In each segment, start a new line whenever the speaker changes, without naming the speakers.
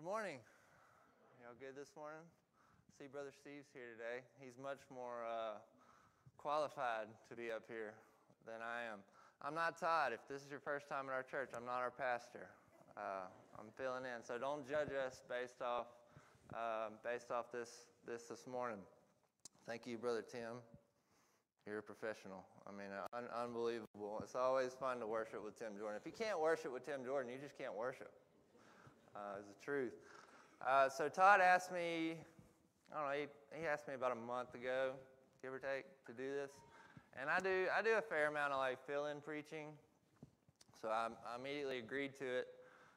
morning. Y'all good this morning? See, Brother Steve's here today. He's much more qualified to be up here than I am. I'm not Todd. If this is your first time at our church, I'm not our pastor. I'm filling in, so don't judge us based off this morning. Thank you, Brother Tim. You're a professional. I mean, unbelievable. It's always fun to worship with Tim Jordan. If you can't worship with Tim Jordan, you just can't worship. Is the truth. So Todd asked me, I don't know, he asked me about a month ago, give or take, to do this. And I do a fair amount of like fill-in preaching. So I immediately agreed to it.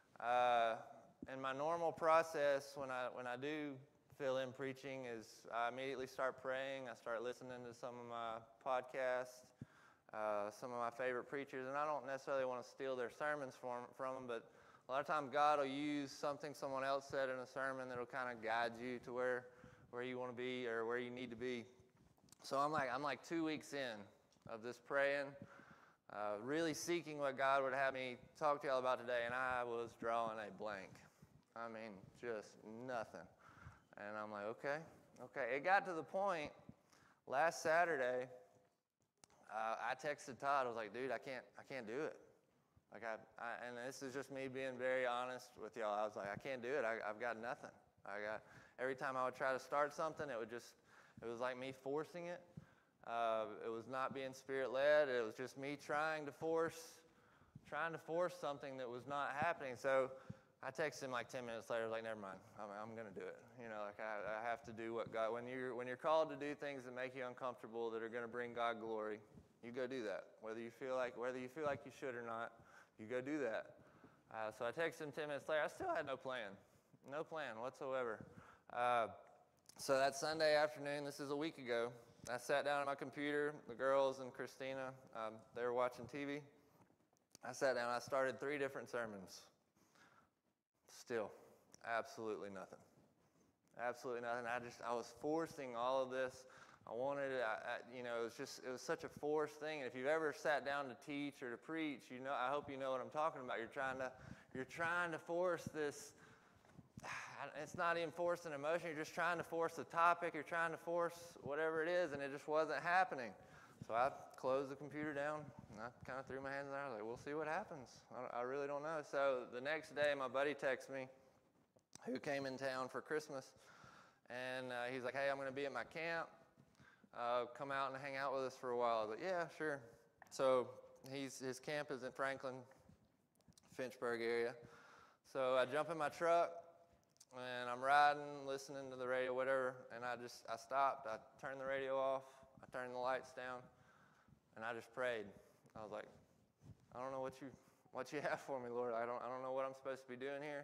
And my normal process when I do fill-in preaching is I immediately start praying. I start listening to some of my podcasts, some of my favorite preachers, and I don't necessarily want to steal their sermons from them, but a lot of times God will use something someone else said in a sermon that'll kind of guide you to where you want to be or where you need to be. So I'm like 2 weeks in of this praying, really seeking what God would have me talk to y'all about today, and I was drawing a blank. I mean, just nothing. And I'm like, okay. It got to the point last Saturday. I texted Todd. I was like, dude, I can't do it. Like and this is just me being very honest with y'all. I was like, I can't do it. I've got nothing. Every time I would try to start something, it was like me forcing it. It was not being Spirit-led. It was just me trying to force something that was not happening. So I texted him like 10 minutes later. I was like, never mind. I'm going to do it. You know, like I have to do what God. When you're called to do things that make you uncomfortable, that are going to bring God glory, you go do that. Whether you feel like you should or not, you go do that. So I texted him 10 minutes later. I still had no plan whatsoever. So that Sunday afternoon, this is a week ago, I sat down at my computer. The girls and Christina, they were watching TV. I sat down. I started 3 different sermons. Still, absolutely nothing. Absolutely nothing. I was forcing all of this. I wanted it. It was such a forced thing. And if you've ever sat down to teach or to preach, I hope you know what I'm talking about. You're trying to force this. It's not even forcing emotion. You're just trying to force the topic. You're trying to force whatever it is, and it just wasn't happening. So I closed the computer down, and I kind of threw my hands in there. I was like, we'll see what happens. I really don't know. So the next day, my buddy texted me, who came in town for Christmas, and he's like, hey, I'm going to be at my camp. Come out and hang out with us for a while. I was like, yeah, sure. So his camp is in Franklin, Finchburg area. So I jump in my truck, and I'm riding, listening to the radio, whatever, and I stopped. I turned the radio off. I turned the lights down, and I just prayed. I was like, I don't know what you have for me, Lord. I don't know what I'm supposed to be doing here.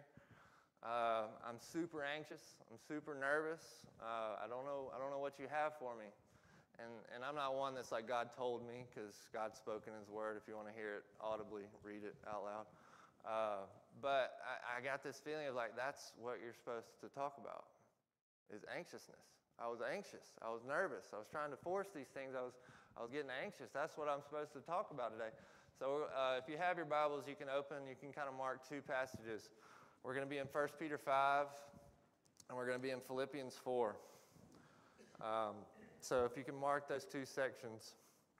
I'm super anxious. I'm super nervous. I don't know what you have for me. And I'm not one that's like God told me, because God spoke in His Word. If you want to hear it audibly, read it out loud. But I got this feeling of like, that's what you're supposed to talk about, is anxiousness. I was anxious. I was nervous. I was trying to force these things. I was getting anxious. That's what I'm supposed to talk about today. So if you have your Bibles, you can open. You can kind of mark 2 passages. We're going to be in 1 Peter 5, and we're going to be in Philippians 4. So if you can mark those 2 sections,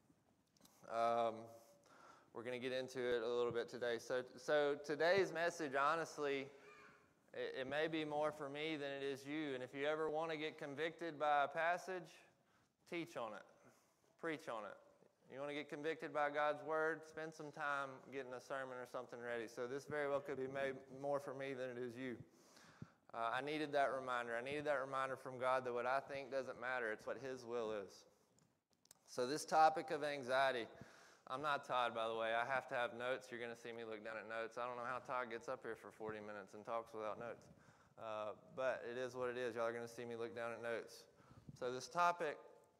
we're going to get into it a little bit today. So today's message, honestly, it may be more for me than it is you. And if you ever want to get convicted by a passage, teach on it. Preach on it. You want to get convicted by God's Word, spend some time getting a sermon or something ready. So this very well could be made more for me than it is you. I needed that reminder. I needed that reminder from God that what I think doesn't matter. It's what His will is. So this topic of anxiety, I'm not Todd, by the way. I have to have notes. You're going to see me look down at notes. I don't know how Todd gets up here for 40 minutes and talks without notes. But it is what it is. Y'all are going to see me look down at notes. So this topic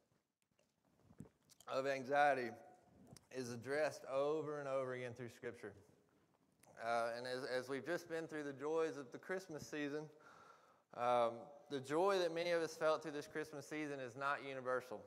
of anxiety is addressed over and over again through Scripture. And as we've just been through the joys of the Christmas season, the joy that many of us felt through this Christmas season is not universal.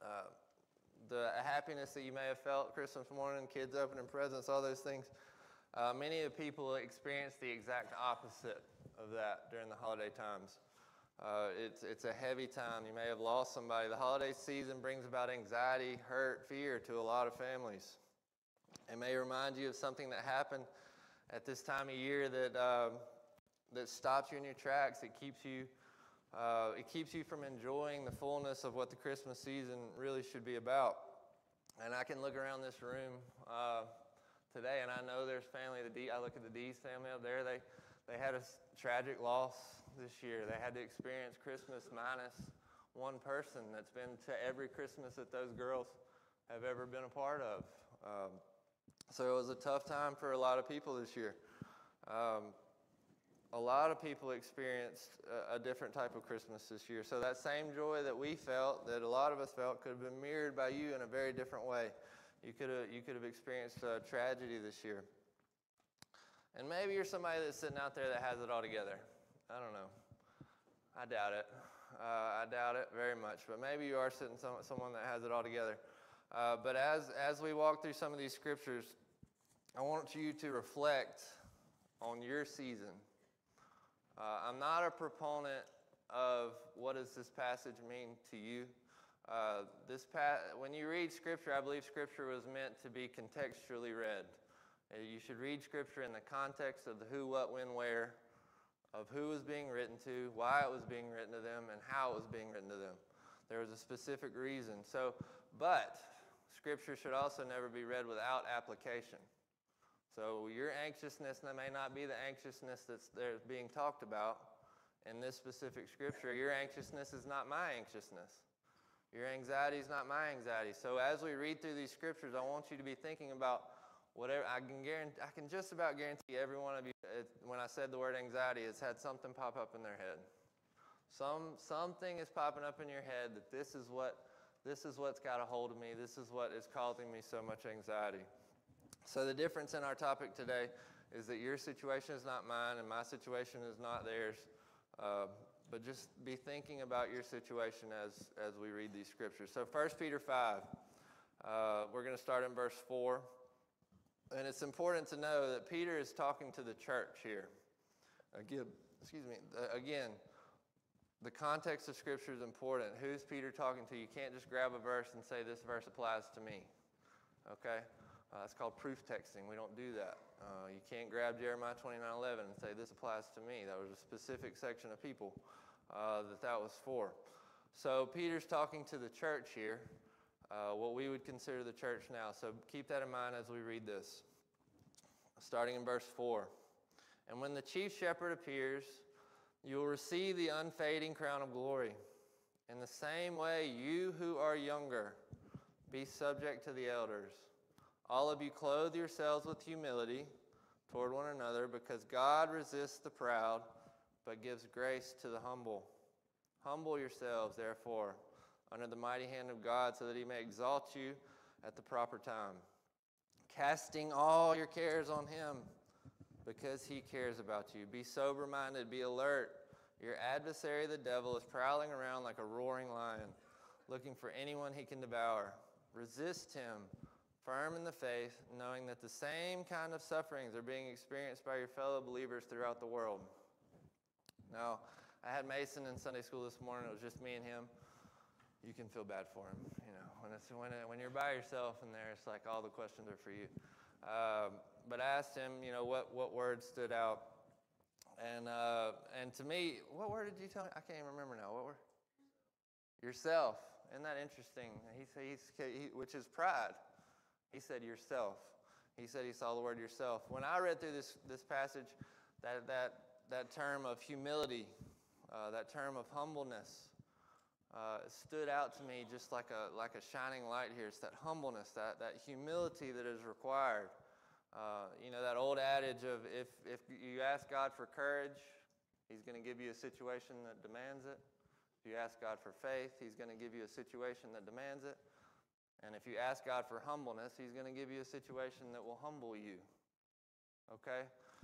The happiness that you may have felt Christmas morning, kids opening presents, all those things, Many of the people experience the exact opposite of that during the holiday times. It's a heavy time. You may have lost somebody. The holiday season brings about anxiety, hurt, fear to a lot of families. It may remind you of something that happened at this time of year that stops you in your tracks. It keeps you from enjoying the fullness of what the Christmas season really should be about. And I can look around this room today, and I know there's family. I look at the Dees family up there. They had a tragic loss this year. They had to experience Christmas minus one person that's been to every Christmas that those girls have ever been a part of. So it was a tough time for a lot of people this year. A lot of people experienced a different type of Christmas this year. So that same joy that we felt, that a lot of us felt, could have been mirrored by you in a very different way. You could have experienced a tragedy this year. And maybe you're somebody that's sitting out there that has it all together. I don't know. I doubt it. I doubt it very much. But maybe you are sitting someone that has it all together. But as we walk through some of these scriptures, I want you to reflect on your season. I'm not a proponent of what does this passage mean to you. When you read Scripture, I believe Scripture was meant to be contextually read. You should read Scripture in the context of the who, what, when, where, of who was being written to, why it was being written to them, and how it was being written to them. There was a specific reason. But Scripture should also never be read without application. So your anxiousness may not be the anxiousness that's being talked about in this specific Scripture. Your anxiousness is not my anxiousness. Your anxiety is not my anxiety. So as we read through these Scriptures, I want you to be thinking about whatever. I can just about guarantee every one of you, when I said the word anxiety, has had something pop up in their head. Something is popping up in your head that this is what's got a hold of me. This is what is causing me so much anxiety. So the difference in our topic today is that your situation is not mine and my situation is not theirs. But just be thinking about your situation as we read these scriptures. So 1 Peter 5, we're going to start in verse 4. And it's important to know that Peter is talking to the church here. Again, the context of Scripture is important. Who's Peter talking to? You can't just grab a verse and say, this verse applies to me. Okay? It's called proof texting. We don't do that. You can't grab Jeremiah 29:11 and say, this applies to me. That was a specific section of people that was for. So Peter's talking to the church here, what we would consider the church now. So keep that in mind as we read this. Starting in verse 4. And when the chief shepherd appears, you will receive the unfading crown of glory. In the same way, you who are younger, be subject to the elders. All of you clothe yourselves with humility toward one another, because God resists the proud, but gives grace to the humble. Humble yourselves, therefore, under the mighty hand of God, so that he may exalt you at the proper time, casting all your cares on him, because he cares about you. Be sober-minded, be alert. Your adversary, the devil, is prowling around like a roaring lion, looking for anyone he can devour. Resist him, firm in the faith, knowing that the same kind of sufferings are being experienced by your fellow believers throughout the world. Now, I had Mason in Sunday school this morning. It was just me and him. You can feel bad for him, when you're by yourself in there, it's like all the questions are for you. But I asked him, what words stood out, and to me, what word did you tell me? I can't even remember now. What word? Yourself. Isn't that interesting? Which is pride. He said yourself. He said he saw the word yourself. When I read through this passage, that term of humility, that term of humbleness, stood out to me just like a shining light here. It's that humbleness, that humility that is required. That old adage of if you ask God for courage, he's going to give you a situation that demands it. If you ask God for faith, he's going to give you a situation that demands it. And if you ask God for humbleness, he's going to give you a situation that will humble you. Okay?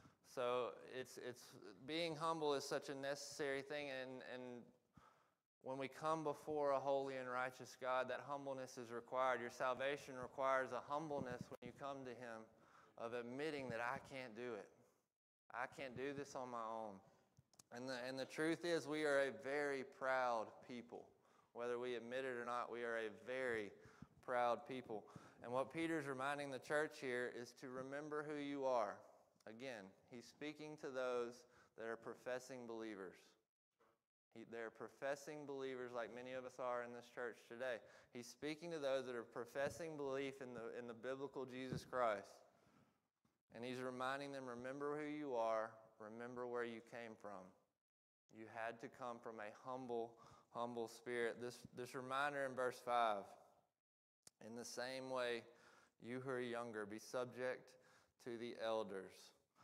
So it's being humble is such a necessary thing, and when we come before a holy and righteous God, that humbleness is required. Your salvation requires a humbleness when you come to him, of admitting that I can't do it. I can't do this on my own. And the truth is, we are a very proud people. Whether we admit it or not, we are a very proud people. And what Peter's reminding the church here is to remember who you are. Again, he's speaking to those that are professing believers. They're professing believers like many of us are in this church today. He's speaking to those that are professing belief in the biblical Jesus Christ. And he's reminding them, remember who you are, remember where you came from. You had to come from a humble spirit. This reminder in verse 5, in the same way, you who are younger, be subject to the elders.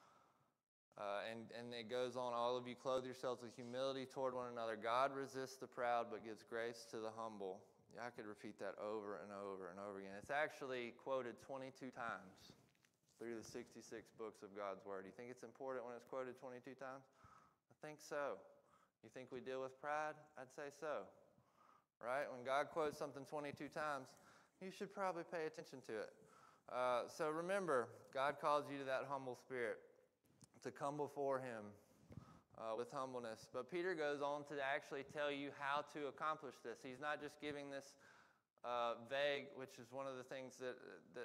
And it goes on, all of you clothe yourselves with humility toward one another. God resists the proud but gives grace to the humble. Yeah, I could repeat that over and over and over again. It's actually quoted 22 times through the 66 books of God's Word. You think it's important when it's quoted 22 times? I think so. You think we deal with pride? I'd say so. Right? When God quotes something 22 times, you should probably pay attention to it. So remember, God calls you to that humble spirit, to come before Him with humbleness. But Peter goes on to actually tell you how to accomplish this. He's not just giving this vague, which is one of the things that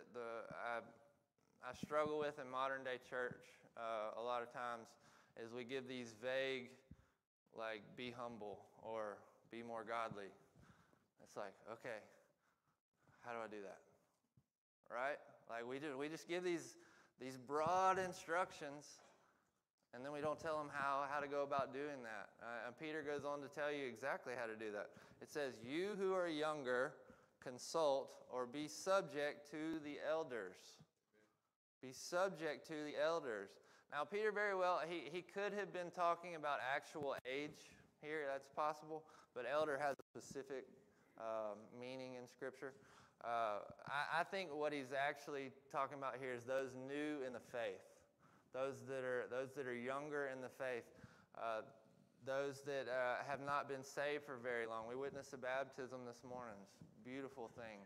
I struggle with in modern day church a lot of times, is we give these vague, like, be humble or be more godly. It's like, okay, how do I do that? Right? Like we just give these broad instructions, and then we don't tell them how to go about doing that. And Peter goes on to tell you exactly how to do that. It says, you who are younger, consult or be subject to the elders. Be subject to the elders. Now, Peter very well, he could have been talking about actual age here. That's possible. But elder has a specific meaning in Scripture. I think what he's actually talking about here is those new in the faith. Those that are younger in the faith. Those that have not been saved for very long. We witnessed a baptism this morning. It's a beautiful thing.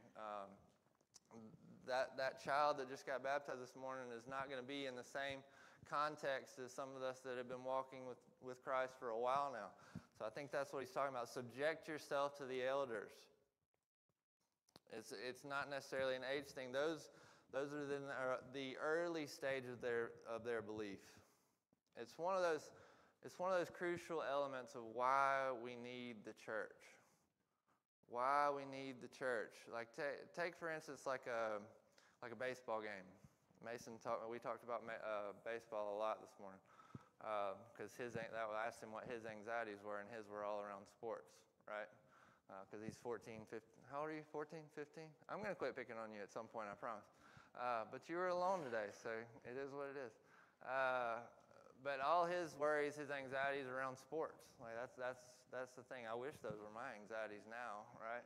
That child that just got baptized this morning is not going to be in the same context as some of us that have been walking with Christ for a while now. So I think that's what he's talking about. Subject yourself to the elders. It's not necessarily an age thing. Those are the early stage of their belief. It's one of those crucial elements of why we need the church. Why we need the church. Like take for instance like a baseball game. We talked about baseball a lot this morning because I asked him what his anxieties were, and his were all around sports, right? Because he's 14, 15. How old are you? 14, 15? I'm going to quit picking on you at some point, I promise. But you were alone today, so it is what it is. But all his worries, his anxieties around sports. Like that's the thing. I wish those were my anxieties now, right?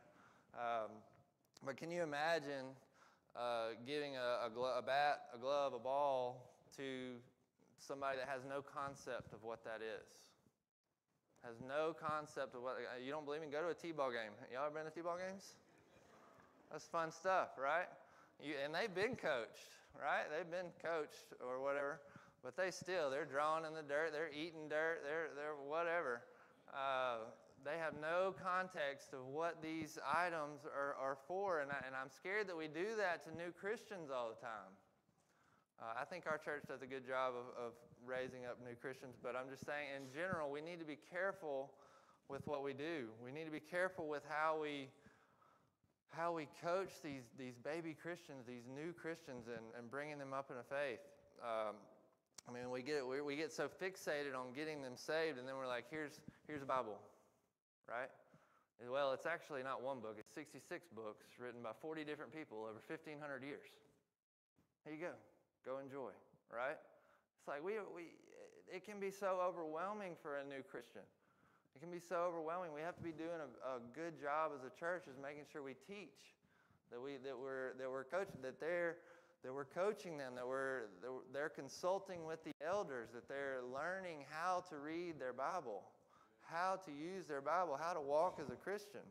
But can you imagine giving a bat, a glove, a ball to somebody that has no concept of what that is? Has no concept of what. You don't believe me? Go to a T-ball game. Y'all ever been to T-ball games? That's fun stuff, right? And they've been coached, right? They've been coached or whatever. But they're drawing in the dirt, they're eating dirt, they're whatever. They have no context of what these items are for, and I'm scared that we do that to new Christians all the time. I think our church does a good job of raising up new Christians, but I'm just saying in general, we need to be careful with what we do. We need to be careful with how we coach these baby Christians, these new Christians, and bringing them up in a faith. We get so fixated on getting them saved, and then we're like, here's a Bible, right? Well, it's actually not one book. It's 66 books written by 40 different people over 1,500 years. Here you go. Go enjoy, right? It's like it can be so overwhelming for a new Christian. It can be so overwhelming. We have to be doing a good job as a church is making sure we teach, that we're coaching, that we're coaching them, that they're consulting with the elders, that they're learning how to read their Bible, how to use their Bible, how to walk as a Christian.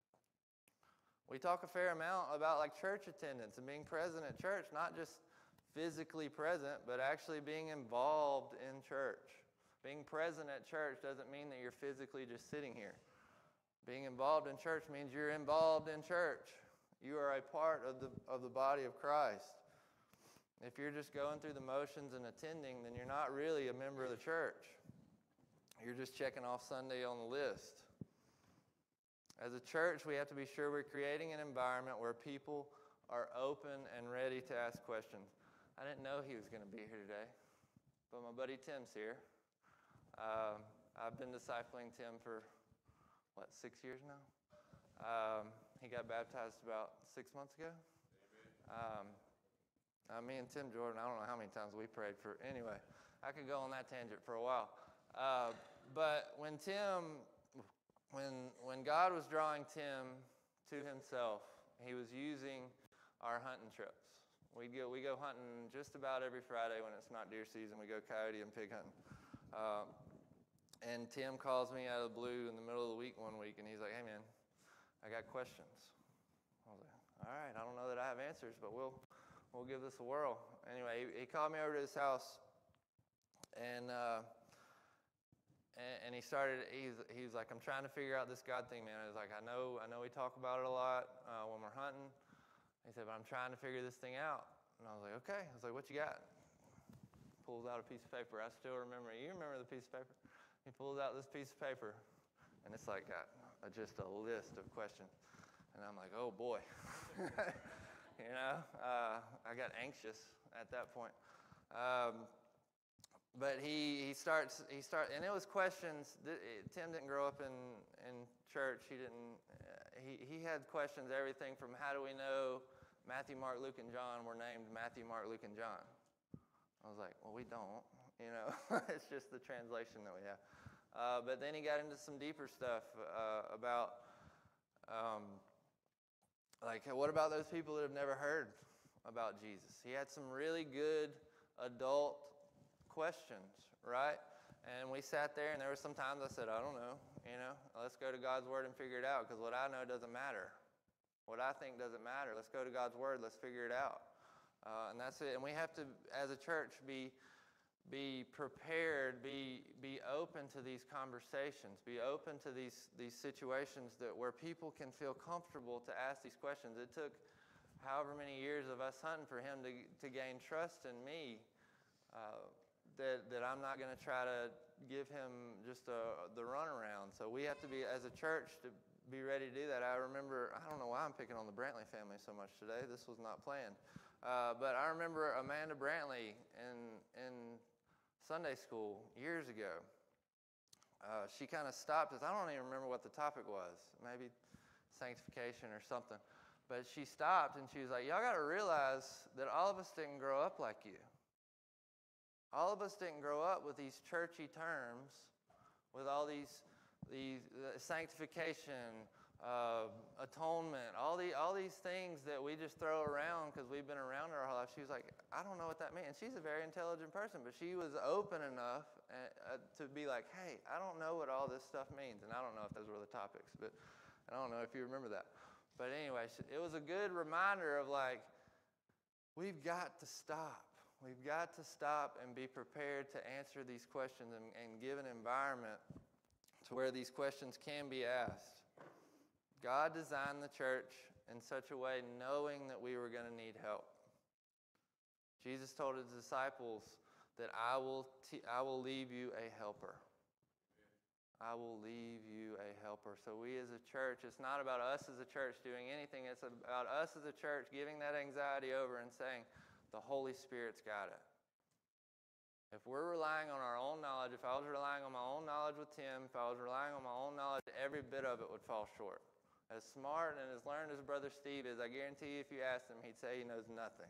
We talk a fair amount about like church attendance and being present at church, not just physically present, but actually being involved in church. Being present at church doesn't mean that you're physically just sitting here. Being involved in church means you're involved in church. You are a part of the body of Christ. If you're just going through the motions and attending, then you're not really a member of the church. You're just checking off Sunday on the list. As a church, we have to be sure we're creating an environment where people are open and ready to ask questions. I didn't know he was going to be here today, but my buddy Tim's here. I've been discipling Tim for, 6 years now? He got baptized about 6 months ago. Me and Tim Jordan, I don't know how many times we prayed for. Anyway, I could go on that tangent for a while. But when God was drawing Tim to himself, he was using our hunting trips. We go hunting just about every Friday when it's not deer season. We go coyote and pig hunting. And Tim calls me out of the blue in the middle of the week one week, and he's like, "Hey, man, I got questions." I was like, "All right, I don't know that I have answers, but we'll give this a whirl." Anyway, he called me over to his house, and he started. He's like, "I'm trying to figure out this God thing, man." I was like, "I know we talk about it a lot when we're hunting." He said, "But I'm trying to figure this thing out." And I was like, "Okay." I was like, "What you got?" Pulls out a piece of paper. I still remember. You remember the piece of paper? He pulls out this piece of paper, and it's like got just a list of questions. And I'm like, "Oh boy." I got anxious at that point. But he starts, and it was questions. Tim didn't grow up in church. He had questions, everything from how do we know Matthew, Mark, Luke, and John were named Matthew, Mark, Luke, and John? I was like, well, we don't, it's just the translation that we have. But then he got into some deeper stuff about, what about those people that have never heard about Jesus? He had some really good adult questions, right? And we sat there, and there were some times I said, I don't know, let's go to God's Word and figure it out, because what I know doesn't matter. What I think doesn't matter. Let's go to God's Word, let's figure it out. And that's it. And we have to, as a church, be prepared, be open to these conversations, be open to these situations where people can feel comfortable to ask these questions. It took however many years of us hunting for him to gain trust in me, that I'm not going to try to give him just the runaround. So we have to be, as a church, to be ready to do that. I remember, I don't know why I'm picking on the Brantley family so much today. This was not planned. But I remember Amanda Brantley in Sunday school years ago. She kind of stopped us. I don't even remember what the topic was. Maybe sanctification or something. But she stopped and she was like, y'all got to realize that all of us didn't grow up like you. All of us didn't grow up with these churchy terms, with all these sanctification, atonement, all these things that we just throw around because we've been around her our whole life. She was like, I don't know what that means. And she's a very intelligent person, but she was open enough to be like, hey, I don't know what all this stuff means. And I don't know if those were the topics, but I don't know if you remember that. But anyway, it was a good reminder of like, we've got to stop. We've got to stop and be prepared to answer these questions and give an environment to where these questions can be asked. God designed the church in such a way knowing that we were going to need help. Jesus told his disciples that I will leave you a helper. I will leave you a helper. So we as a church, it's not about us as a church doing anything. It's about us as a church giving that anxiety over and saying, the Holy Spirit's got it. If we're relying on our own knowledge, if I was relying on my own knowledge with Tim, if I was relying on my own knowledge, every bit of it would fall short. As smart and as learned as Brother Steve is, I guarantee you if you asked him, he'd say he knows nothing.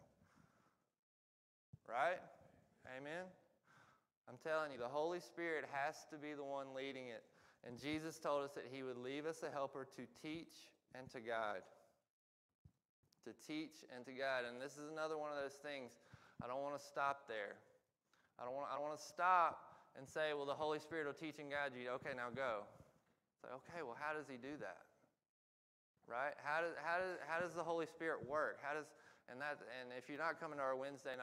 Right? Amen? I'm telling you, the Holy Spirit has to be the one leading it. And Jesus told us that he would leave us a helper to teach and to guide. To teach and to guide. And this is another one of those things. I don't want to stop there. I don't want to stop and say, well, the Holy Spirit will teach and guide you. Okay, now go. It's like, okay, well, how does he do that? Right? How does the Holy Spirit work? And if you're not coming to our Wednesday night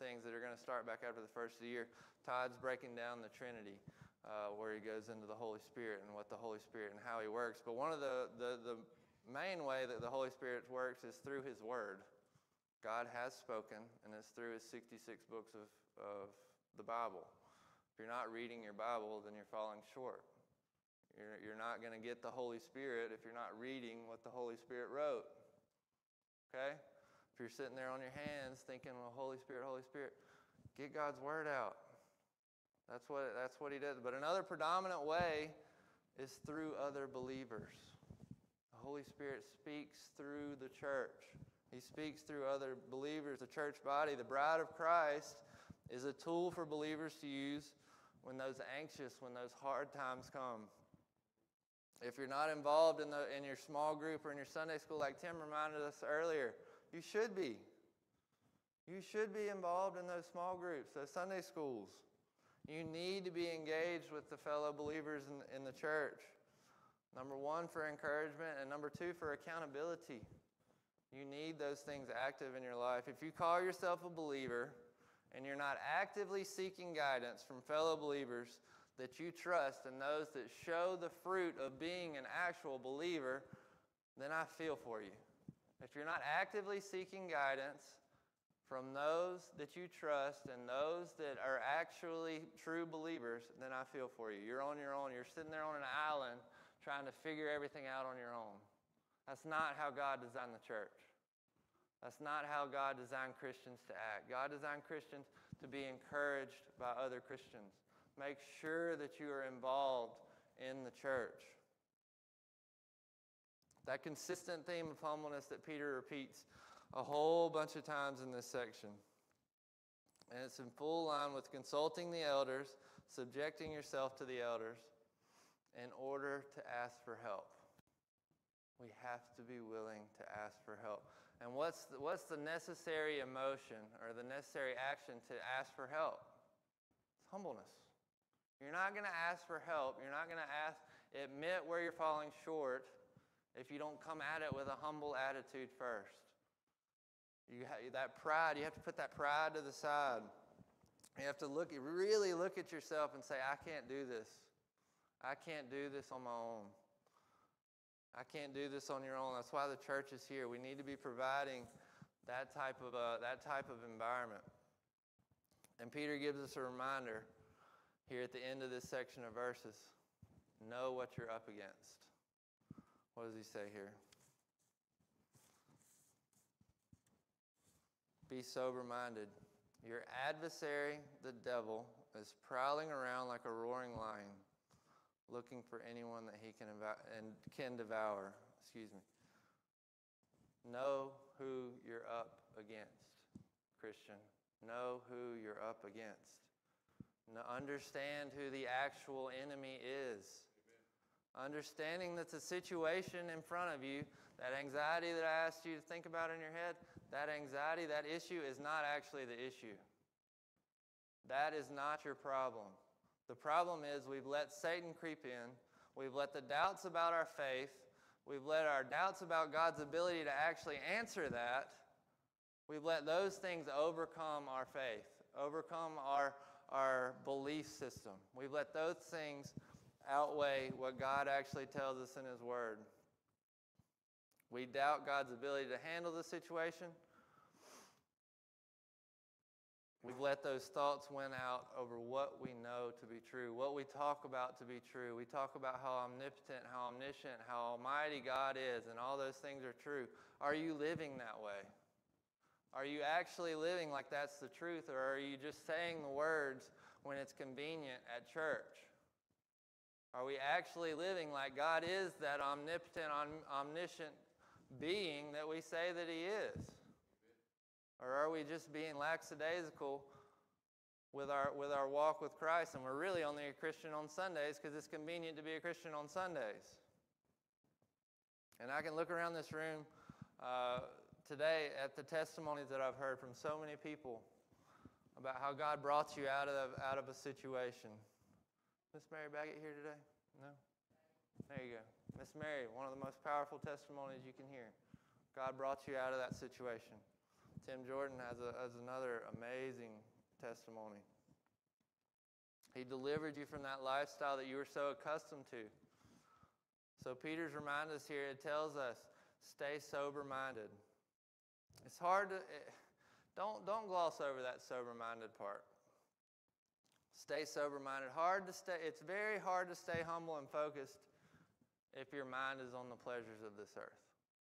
things that are going to start back after the first of the year. Todd's breaking down the Trinity, where he goes into the Holy Spirit and what the Holy Spirit and how he works. But one of the main way that the Holy Spirit works is through his Word. God has spoken, and it's through his 66 books of the Bible. If you're not reading your Bible, then you're falling short. You're not going to get the Holy Spirit if you're not reading what the Holy Spirit wrote. Okay? If you're sitting there on your hands thinking, well, Holy Spirit, get God's Word out. That's what he does. But another predominant way is through other believers. The Holy Spirit speaks through the church. He speaks through other believers, the church body. The bride of Christ is a tool for believers to use when those hard times come. If you're not involved in your small group or in your Sunday school, like Tim reminded us earlier, you should be. You should be involved in those small groups, those Sunday schools. You need to be engaged with the fellow believers in the church. Number one, for encouragement, and number two, for accountability. You need those things active in your life. If you call yourself a believer and you're not actively seeking guidance from fellow believers that you trust and those that show the fruit of being an actual believer, then I feel for you. If you're not actively seeking guidance from those that you trust and those that are actually true believers, then I feel for you. You're on your own. You're sitting there on an island trying to figure everything out on your own. That's not how God designed the church. That's not how God designed Christians to act. God designed Christians to be encouraged by other Christians. Make sure that you are involved in the church. That consistent theme of humbleness that Peter repeats a whole bunch of times in this section. And it's in full line with consulting the elders, subjecting yourself to the elders in order to ask for help. We have to be willing to ask for help. And what's the necessary emotion or the necessary action to ask for help? It's humbleness. You're not going to ask for help. You're not going to admit where you're falling short if you don't come at it with a humble attitude first. That pride, you have to put that pride to the side. You have to really look at yourself and say, I can't do this. I can't do this on my own. I can't do this on your own. That's why the church is here. We need to be providing that type of environment. And Peter gives us a reminder here at the end of this section of verses. Know what you're up against. What does he say here? Be sober-minded. Your adversary, the devil, is prowling around like a roaring lion, looking for anyone that he can devour. Know who you're up against, Christian. Know who you're up against. Understand who the actual enemy is. Amen. Understanding that the situation in front of you, that anxiety that I asked you to think about in your head, that anxiety, that issue is not actually the issue. That is not your problem. The problem is we've let Satan creep in. We've let the doubts about our faith. We've let our doubts about God's ability to actually answer that. We've let those things overcome our faith, overcome our belief system. We've let those things outweigh what God actually tells us in His Word. We doubt God's ability to handle the situation. We've let those thoughts win out over what we know to be true, what we talk about to be true. We talk about how omnipotent, how omniscient, how almighty God is, and all those things are true. Are you living that way? Are you actually living like that's the truth, or are you just saying the words when it's convenient at church? Are we actually living like God is that omnipotent, omniscient being that we say that He is? Or are we just being lackadaisical with our walk with Christ, and we're really only a Christian on Sundays because it's convenient to be a Christian on Sundays? And I can look around this room today at the testimonies that I've heard from so many people about how God brought you out of a situation. Miss Mary Baggett here today? No? There you go. Miss Mary, one of the most powerful testimonies you can hear. God brought you out of that situation. Tim Jordan has another amazing testimony. He delivered you from that lifestyle that you were so accustomed to. So Peter's reminded us here, it tells us, stay sober-minded. It's hard to, don't gloss over that sober-minded part. Stay sober-minded. It's very hard to stay humble and focused if your mind is on the pleasures of this earth.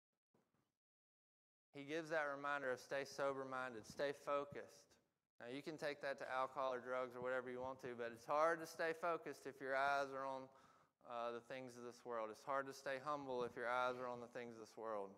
He gives that reminder of stay sober-minded, stay focused. Now, you can take that to alcohol or drugs or whatever you want to, but it's hard to stay focused if your eyes are on the things of this world. It's hard to stay humble if your eyes are on the things of this world.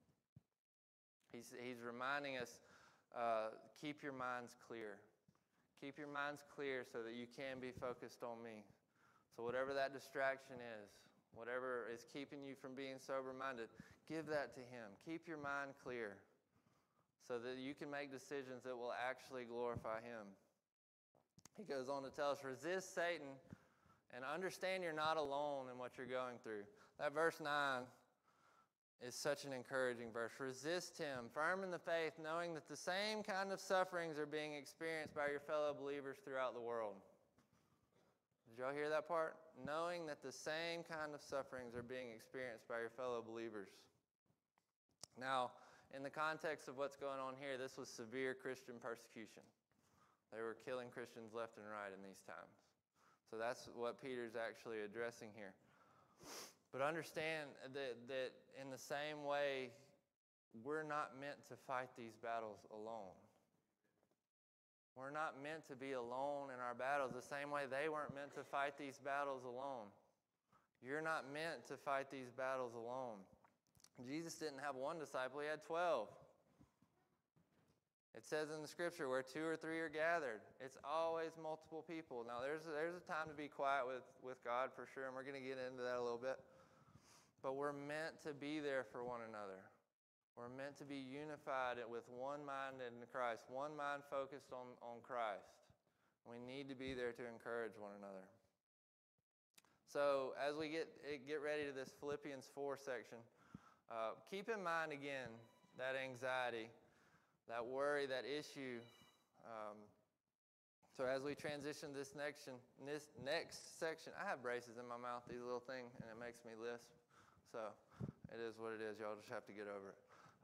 He's reminding us, keep your minds clear. Keep your minds clear so that you can be focused on me. So whatever that distraction is, whatever is keeping you from being sober-minded, give that to Him. Keep your mind clear so that you can make decisions that will actually glorify Him. He goes on to tell us, resist Satan and understand you're not alone in what you're going through. That verse 9 is such an encouraging verse. Resist him, firm in the faith, knowing that the same kind of sufferings are being experienced by your fellow believers throughout the world. Did y'all hear that part? Knowing that the same kind of sufferings are being experienced by your fellow believers. Now, in the context of what's going on here, this was severe Christian persecution. They were killing Christians left and right in these times. So that's what Peter's actually addressing here. But understand that in the same way, we're not meant to fight these battles alone. We're not meant to be alone in our battles the same way they weren't meant to fight these battles alone. You're not meant to fight these battles alone. Jesus didn't have one disciple, he had 12. It says in the scripture, where 2 or 3 are gathered, it's always multiple people. Now, there's a time to be quiet with God for sure, and we're going to get into that a little bit. But we're meant to be there for one another. We're meant to be unified with one mind in Christ, one mind focused on Christ. We need to be there to encourage one another. So as we get ready to this Philippians 4 section, keep in mind again that anxiety, that worry, that issue. So as we transition this next section, I have braces in my mouth, these little things, and it makes me lisp. So it is what it is. Y'all just have to get over it.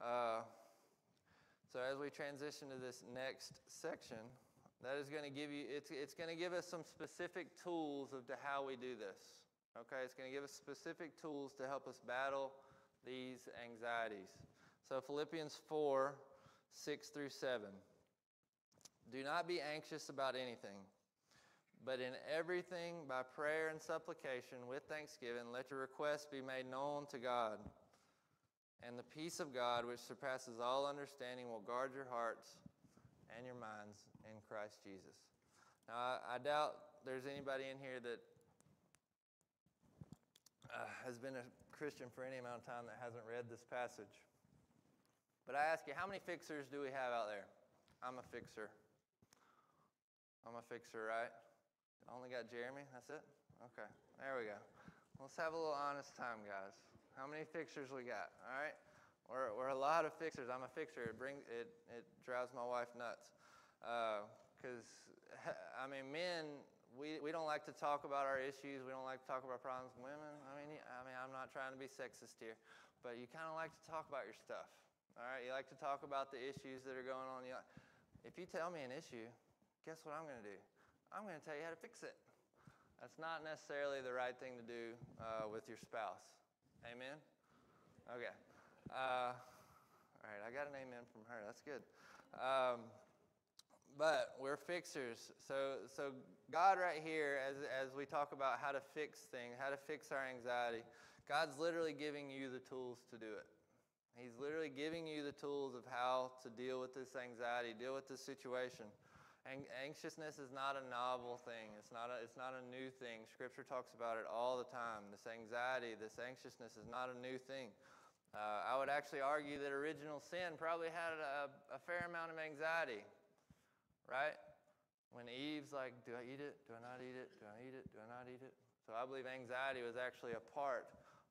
So as we transition to this next section, that is going to give you, it's going to give us some specific tools of how we do this. Okay, it's going to give us specific tools to help us battle these anxieties. So Philippians 4, 6 through 7. Do not be anxious about anything, but in everything by prayer and supplication with thanksgiving, let your requests be made known to God. And the peace of God, which surpasses all understanding, will guard your hearts and your minds in Christ Jesus. Now, I doubt there's anybody in here that has been a Christian for any amount of time that hasn't read this passage. But I ask you, how many fixers do we have out there? I'm a fixer. I'm a fixer, right? I only got Jeremy? That's it? Okay, there we go. Let's have a little honest time, guys. How many fixers we got? All right, we're a lot of fixers. I'm a fixer. It drives my wife nuts because I mean, men, we don't like to talk about our issues. We don't like to talk about problems. Women, I mean, I'm not trying to be sexist here, but you kind of like to talk about your stuff. All right, you like to talk about the issues that are going on. If you tell me an issue, guess what I'm going to do? I'm going to tell you how to fix it. That's not necessarily the right thing to do with your spouse. Amen? Okay. All right, I got an amen from her. That's good. But we're fixers. So God right here, as we talk about how to fix things, how to fix our anxiety, God's literally giving you the tools to do it. He's literally giving you the tools of how to deal with this anxiety, deal with this situation. Anxiousness is not a novel thing. It's not a new thing. Scripture talks about it all the time. This anxiety, this anxiousness is not a new thing. I would actually argue that original sin probably had a fair amount of anxiety, right? When Eve's like, do I eat it? Do I not eat it? Do I eat it? Do I not eat it? So I believe anxiety was actually a part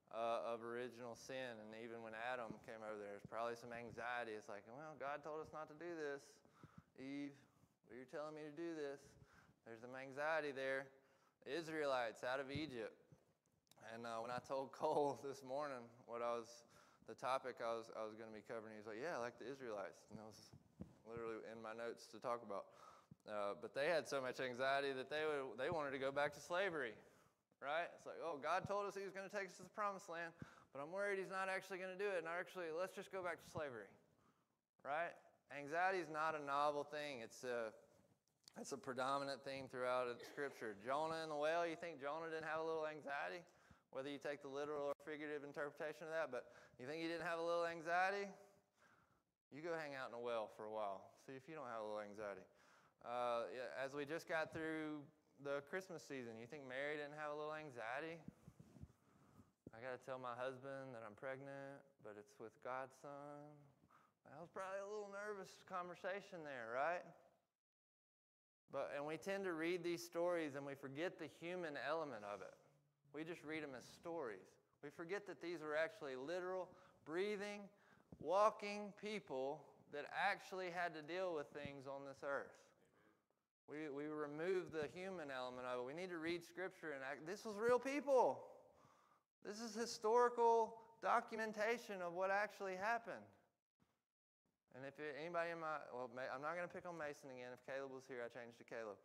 of original sin. And even when Adam came over there, there's probably some anxiety. It's like, well, God told us not to do this. Eve, but you're telling me to do this. There's some anxiety there. The Israelites out of Egypt. And when I told Cole this morning the topic I was going to be covering, he was like, yeah, like the Israelites. And that was literally in my notes to talk about. But they had so much anxiety that they wanted to go back to slavery, right? It's like, oh, God told us he was going to take us to the promised land, but I'm worried he's not actually going to do it. And let's just go back to slavery, right? Anxiety is not a novel thing. It's a predominant theme throughout Scripture. Jonah and the whale, you think Jonah didn't have a little anxiety? Whether you take the literal or figurative interpretation of that, but you think he didn't have a little anxiety? You go hang out in a well for a while. See if you don't have a little anxiety. As we just got through the Christmas season, you think Mary didn't have a little anxiety? I got to tell my husband that I'm pregnant, but it's with God's son. That was probably a little nervous conversation there, right? And we tend to read these stories and we forget the human element of it. We just read them as stories. We forget that these were actually literal, breathing, walking people that actually had to deal with things on this earth. We remove the human element of it. We need to read Scripture and this was real people. This is historical documentation of what actually happened. And if anybody I'm not going to pick on Mason again. If Caleb was here, I changed to Caleb.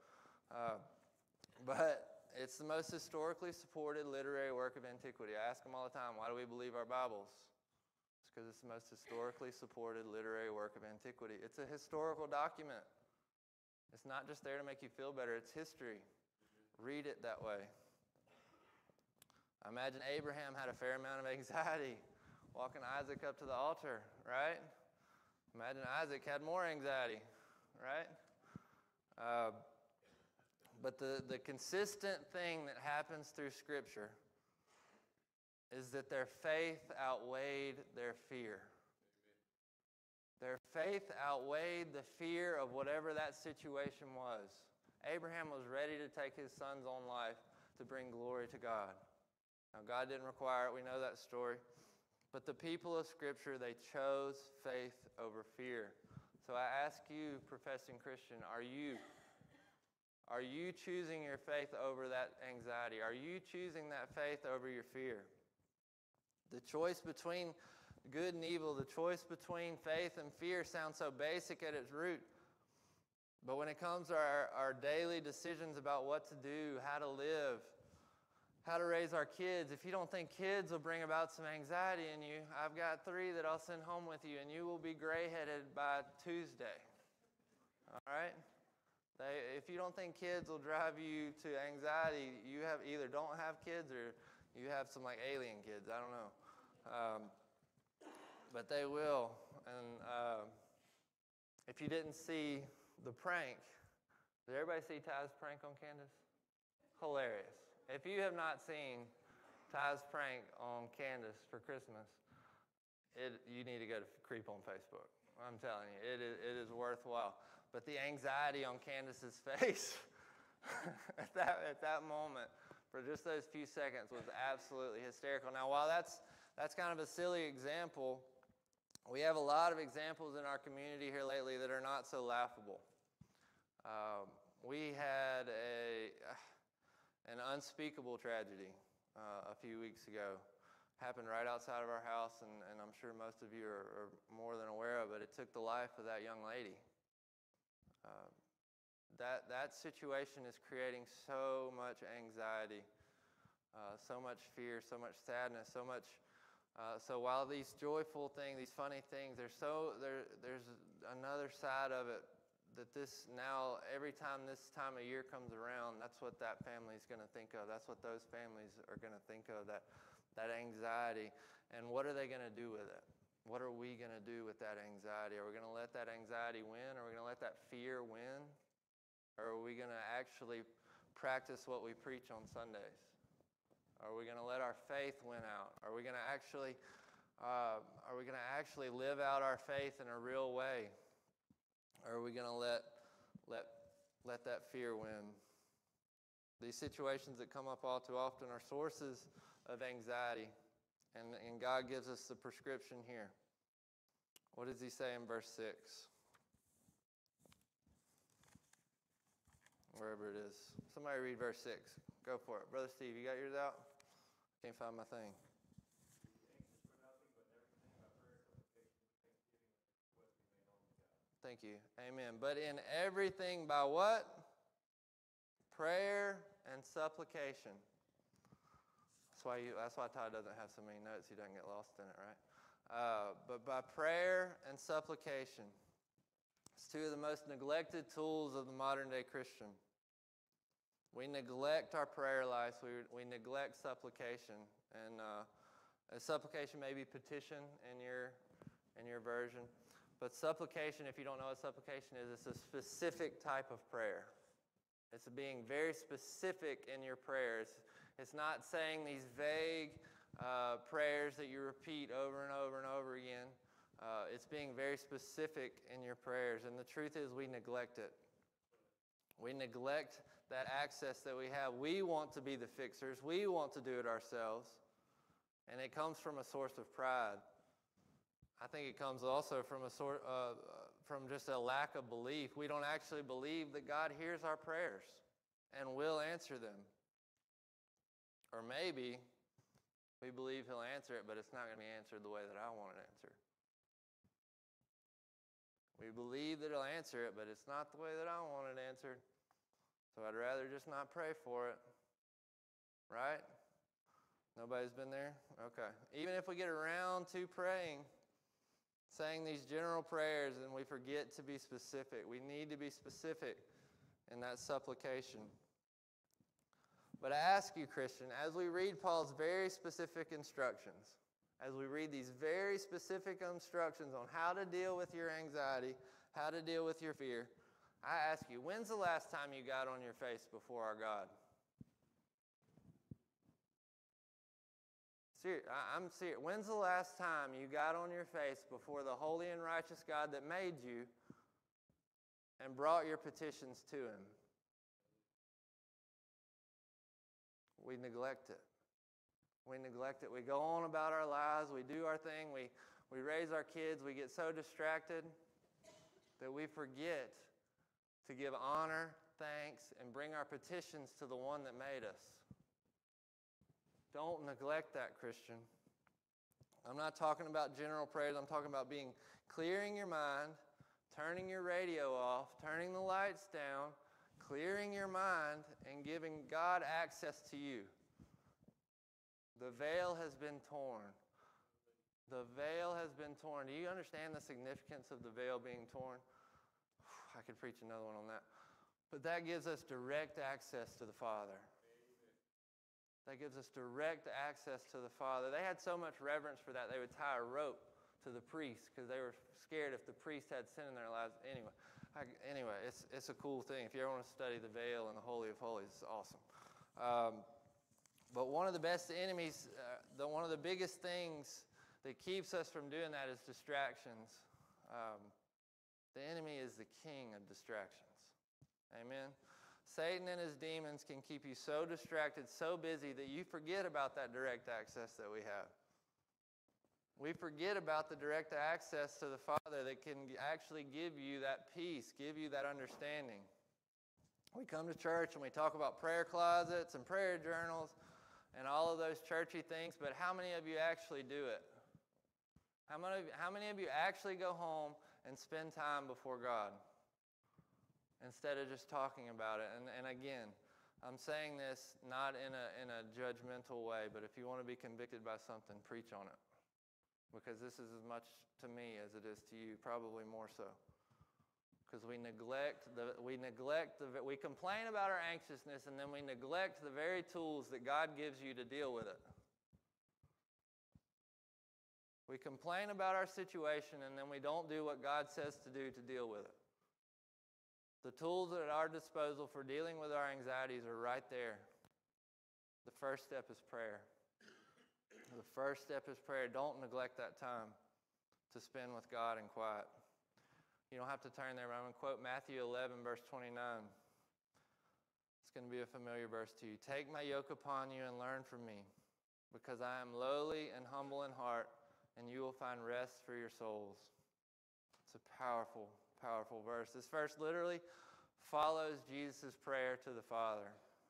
But it's the most historically supported literary work of antiquity. I ask them all the time, why do we believe our Bibles? It's because it's the most historically supported literary work of antiquity. It's a historical document. It's not just there to make you feel better. It's history. Read it that way. I imagine Abraham had a fair amount of anxiety walking Isaac up to the altar, right? Imagine Isaac had more anxiety, right? But the consistent thing that happens through Scripture is that their faith outweighed their fear. Their faith outweighed the fear of whatever that situation was. Abraham was ready to take his son's own life to bring glory to God. Now, God didn't require it. We know that story. But the people of Scripture, they chose faith over fear. So I ask you, professing Christian, are you choosing your faith over that anxiety? Are you choosing that faith over your fear? The choice between good and evil, the choice between faith and fear sounds so basic at its root. But when it comes to our daily decisions about what to do, how to live, how to raise our kids, if you don't think kids will bring about some anxiety in you, I've got 3 that I'll send home with you, and you will be gray-headed by Tuesday. All right? If you don't think kids will drive you to anxiety, you have either don't have kids or you have some like alien kids. I don't know. But they will. And if you didn't see the prank, did everybody see Ty's prank on Candace? Hilarious. If you have not seen Ty's prank on Candace for Christmas, you need to go to Creep on Facebook. I'm telling you, it is worthwhile. But the anxiety on Candace's face at that moment, for just those few seconds, was absolutely hysterical. Now, while that's kind of a silly example, we have a lot of examples in our community here lately that are not so laughable. We had an unspeakable tragedy a few weeks ago. Happened right outside of our house, and I'm sure most of you are more than aware of it. It took the life of that young lady. That situation is creating so much anxiety, so much fear, so much sadness, so much. So while these joyful things, these funny things, there's another side of it that every time this time of year comes around, that's what that family's going to think of. That's what those families are going to think of, that anxiety. And what are they going to do with it? What are we going to do with that anxiety? Are we going to let that anxiety win? Are we going to let that fear win? Or are we going to actually practice what we preach on Sundays? Are we going to let our faith win out? Are we going to actually live out our faith in a real way? Or are we going to let that fear win? These situations that come up all too often are sources of anxiety. And God gives us the prescription here. What does he say in verse 6? Wherever it is. Somebody read verse 6. Go for it. Brother Steve, you got yours out? Can't find my thing. Thank you. Amen. But in everything by what? Prayer and supplication. That's why Todd doesn't have so many notes. He doesn't get lost in it, right? But by prayer and supplication. It's two of the most neglected tools of the modern day Christian. We neglect our prayer lives. We neglect supplication. And supplication may be petition in your version. But supplication, if you don't know what supplication is, it's a specific type of prayer. It's being very specific in your prayers. It's not saying these vague prayers that you repeat over and over and over again. It's being very specific in your prayers. And the truth is we neglect it. We neglect that access that we have. We want to be the fixers. We want to do it ourselves. And it comes from a source of pride. I think it comes also from from just a lack of belief. We don't actually believe that God hears our prayers and will answer them. Or maybe we believe he'll answer it, but it's not going to be answered the way that I want it answered. We believe that he'll answer it, but it's not the way that I want it answered. So I'd rather just not pray for it. Right? Nobody's been there? Okay. Even if we get around to praying, saying these general prayers, and we forget to be specific. We need to be specific in that supplication. But I ask you, Christian, as we read Paul's very specific instructions, as we read these very specific instructions on how to deal with your anxiety, how to deal with your fear, I ask you, when's the last time you got on your face before our God? I'm serious. When's the last time you got on your face before the holy and righteous God that made you and brought your petitions to him? We neglect it. We neglect it. We go on about our lives. We do our thing. We raise our kids. We get so distracted that we forget to give honor, thanks, and bring our petitions to the one that made us. Don't neglect that, Christian. I'm not talking about general prayers. I'm talking about clearing your mind, turning your radio off, turning the lights down, clearing your mind, and giving God access to you. The veil has been torn. The veil has been torn. Do you understand the significance of the veil being torn? I could preach another one on that. But that gives us direct access to the Father. That gives us direct access to the Father. They had so much reverence for that, they would tie a rope to the priest because they were scared if the priest had sin in their lives. Anyway, it's a cool thing. If you ever want to study the veil and the Holy of Holies, it's awesome. But one of the best enemies, one of the biggest things that keeps us from doing that is distractions. The enemy is the king of distractions. Amen? Satan and his demons can keep you so distracted, so busy, that you forget about that direct access that we have. We forget about the direct access to the Father that can actually give you that peace, give you that understanding. We come to church and we talk about prayer closets and prayer journals and all of those churchy things, but how many of you actually do it? How many of you actually go home and spend time before God instead of just talking about it? And again, I'm saying this not in a judgmental way, but if you want to be convicted by something, preach on it. Because this is as much to me as it is to you, probably more so. Because we complain about our anxiousness, and then we neglect the very tools that God gives you to deal with it. We complain about our situation, and then we don't do what God says to do to deal with it. The tools at our disposal for dealing with our anxieties are right there. The first step is prayer. The first step is prayer. Don't neglect that time to spend with God in quiet. You don't have to turn there, but I'm going to quote Matthew 11, verse 29. It's going to be a familiar verse to you. Take my yoke upon you and learn from me, because I am lowly and humble in heart, and you will find rest for your souls. It's a powerful, powerful verse. This verse literally follows Jesus' prayer to the Father.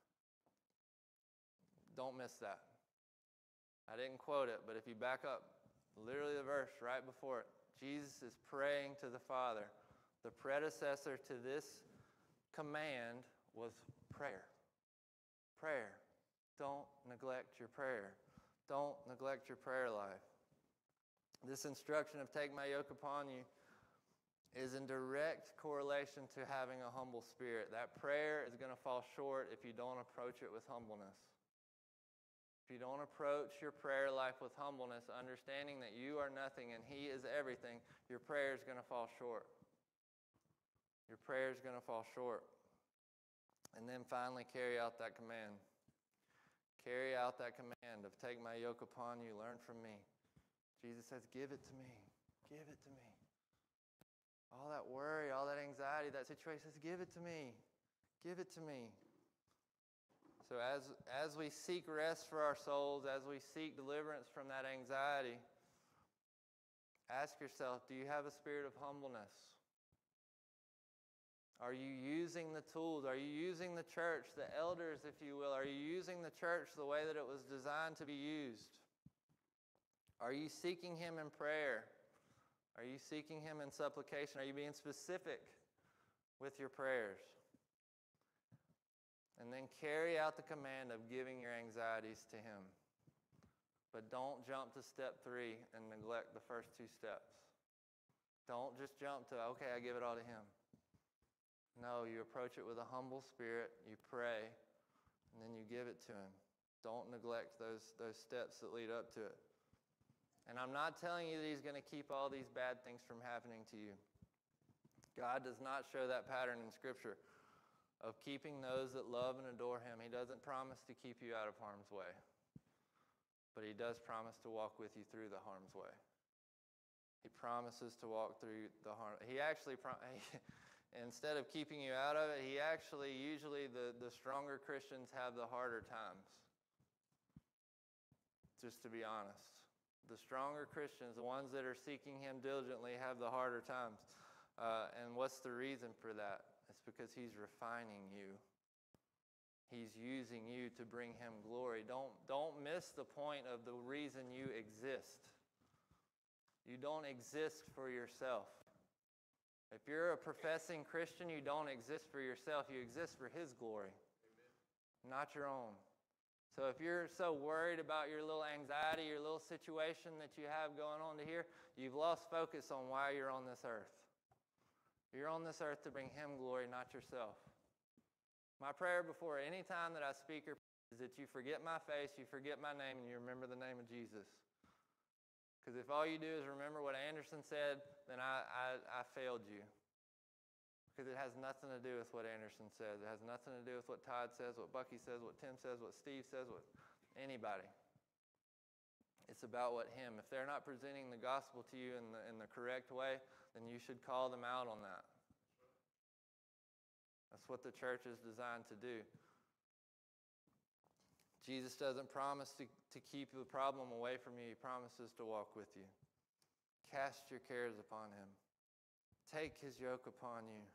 Don't miss that. I didn't quote it, but if you back up, literally the verse right before it, Jesus is praying to the Father. The predecessor to this command was prayer. Prayer. Don't neglect your prayer. Don't neglect your prayer life. This instruction of take my yoke upon you is in direct correlation to having a humble spirit. That prayer is going to fall short if you don't approach it with humbleness. If you don't approach your prayer life with humbleness, understanding that you are nothing and He is everything, your prayer is going to fall short. Your prayer is going to fall short. And then finally, carry out that command. Carry out that command of take my yoke upon you, learn from me. Jesus says, give it to me. Give it to me. All that worry, all that anxiety, that situation says, give it to me. Give it to me. So as we seek rest for our souls, as we seek deliverance from that anxiety, ask yourself, do you have a spirit of humbleness? Are you using the tools? Are you using the church, the elders, if you will? Are you using the church the way that it was designed to be used? Are you seeking Him in prayer? Are you seeking Him in supplication? Are you being specific with your prayers? And then carry out the command of giving your anxieties to Him. But don't jump to step 3 and neglect the first 2 steps. Don't just jump to, okay, I give it all to Him. No, you approach it with a humble spirit, you pray, and then you give it to Him. Don't neglect those steps that lead up to it. And I'm not telling you that He's going to keep all these bad things from happening to you. God does not show that pattern in Scripture of keeping those that love and adore Him. He doesn't promise to keep you out of harm's way. But He does promise to walk with you through the harm's way. He promises to walk through the harm. He actually, instead of keeping you out of it, usually the stronger Christians have the harder times. Just to be honest. The stronger Christians, the ones that are seeking Him diligently, have the harder times. And what's the reason for that? It's because He's refining you. He's using you to bring Him glory. Don't miss the point of the reason you exist. You don't exist for yourself. If you're a professing Christian, you don't exist for yourself. You exist for His glory, not your own. So if you're so worried about your little anxiety, your little situation that you have going on to here, you've lost focus on why you're on this earth. You're on this earth to bring Him glory, not yourself. My prayer before any time that I speak is that you forget my face, you forget my name, and you remember the name of Jesus. Because if all you do is remember what Anderson said, then I failed you. Because it has nothing to do with what Anderson says. It has nothing to do with what Todd says, what Bucky says, what Tim says, what Steve says, what anybody. It's about what Him. If they're not presenting the gospel to you in the correct way, then you should call them out on that. That's what the church is designed to do. Jesus doesn't promise to keep the problem away from you. He promises to walk with you. Cast your cares upon Him. Take His yoke upon you.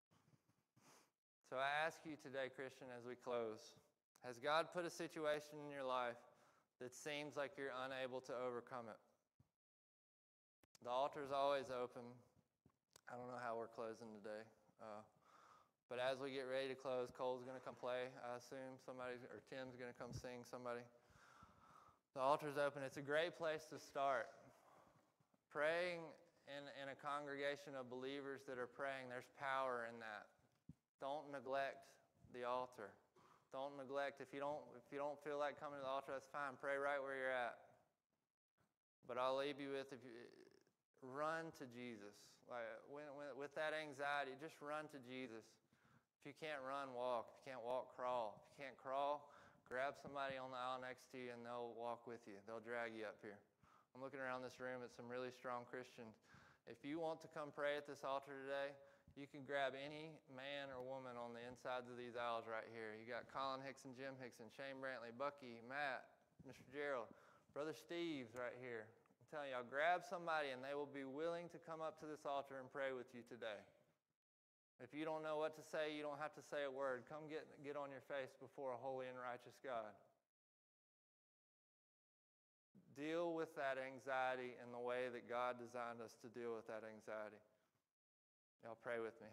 So I ask you today, Christian, as we close, has God put a situation in your life that seems like you're unable to overcome it? The altar is always open. I don't know how we're closing today. But as we get ready to close, Cole's going to come play, I assume. Or Tim's going to come sing, somebody. The altar's open. It's a great place to start. Praying in a congregation of believers that are praying, there's power in that. Don't neglect the altar. Don't neglect. If you don't feel like coming to the altar, that's fine. Pray right where you're at. But I'll leave you with, run to Jesus. With that anxiety, just run to Jesus. If you can't run, walk. If you can't walk, crawl. If you can't crawl, grab somebody on the aisle next to you and they'll walk with you. They'll drag you up here. I'm looking around this room at some really strong Christians. If you want to come pray at this altar today, you can grab any man or woman on the insides of these aisles right here. You got Colin Hickson, Jim Hickson, Shane Brantley, Bucky, Matt, Mr. Gerald, Brother Steve's right here. I'm telling y'all, grab somebody and they will be willing to come up to this altar and pray with you today. If you don't know what to say, you don't have to say a word. Come get on your face before a holy and righteous God. Deal with that anxiety in the way that God designed us to deal with that anxiety. Y'all pray with me.